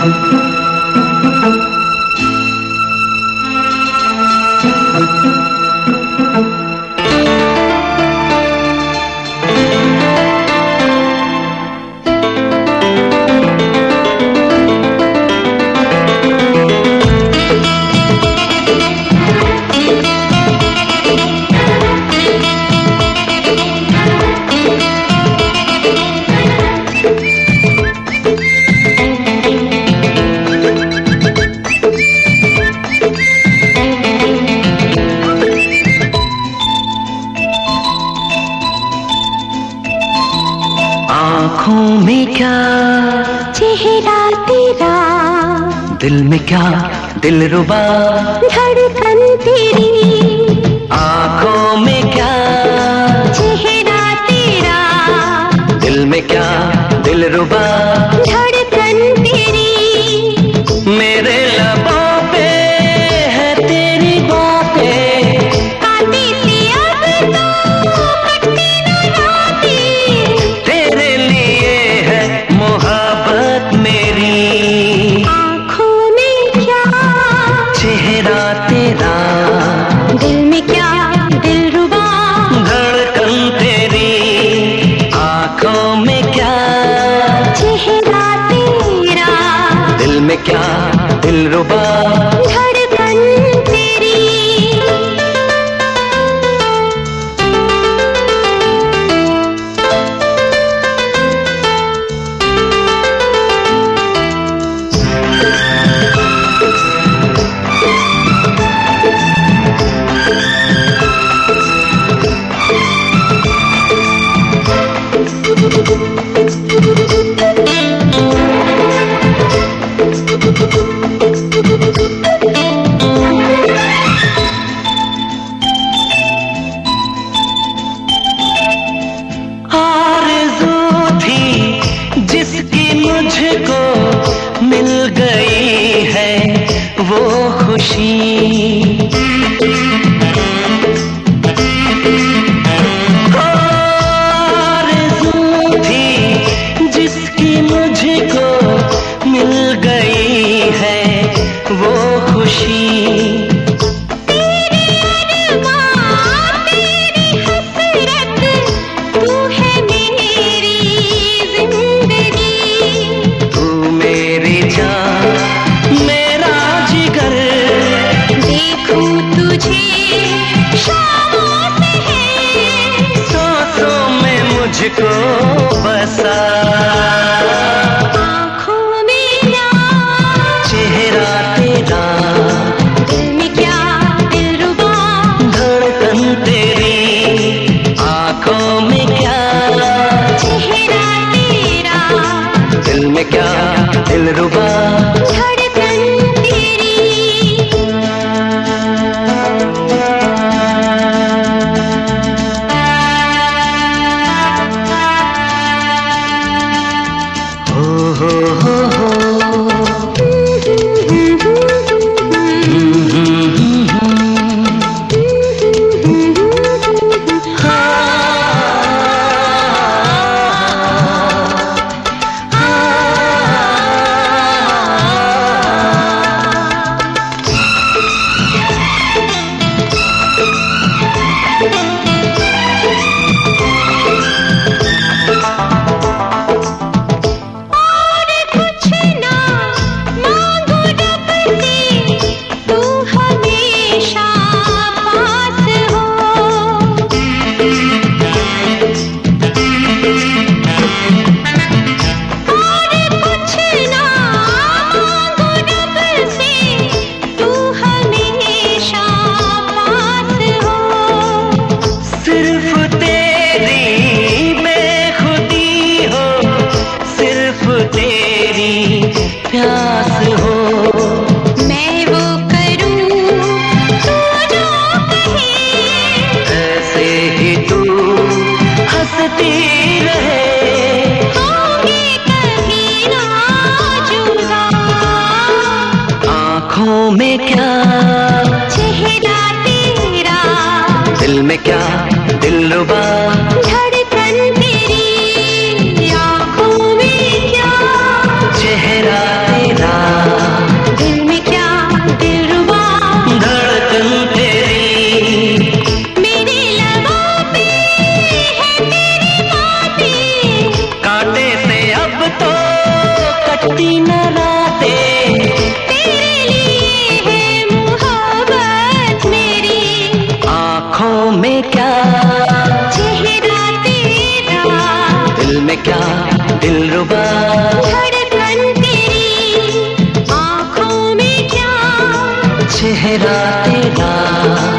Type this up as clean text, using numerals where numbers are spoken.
आँखों में क्या चेहरा तेरा, दिल में क्या दिलरुबा धड़कन तेरी। आँखों में क्या चेहरा तेरा, दिल में क्या दिलरुबा धड़कन तेरी। मेरे लबों पे है तेरी बातें, काटी सी अब तो कटती न रातें। तेरे लिए है मोहब्बत मेरी। आँखों में क्या चेहरा तेरा, दिल में क्या दिलरुबा धड़कन तेरी। आँखों में क्या चेहरा तेरा, दिल में क्या दिलरुबा धड़कन तेरी। आरज़ू थी जिसकी मुझको मिल गई है वो खुशी। आरज़ू थी जिसकी मुझको मिल गई है वो खुशी। मुझको बसा आँखों में क्या चेहरा तेरा, दिल में क्या दिलरुबा धड़कन तेरी। आँखों में क्या चेहरा तेरा, दिल में क्या दिलरुबा धड़कन तेरी। प्यास हो मैं वो करूं तू जो कहे, ऐसे ही तू हंसती रहे। होंगे कभी ना जुदा। आँखों में क्या चेहरा तेरा, दिल में क्या दिलरुबा धड़कन तेरी। आँखों में क्या चेहरा तेरा, दिल में क्या दिलरुबा, धड़कन तेरी आँखों में क्या, चेहरा तेरा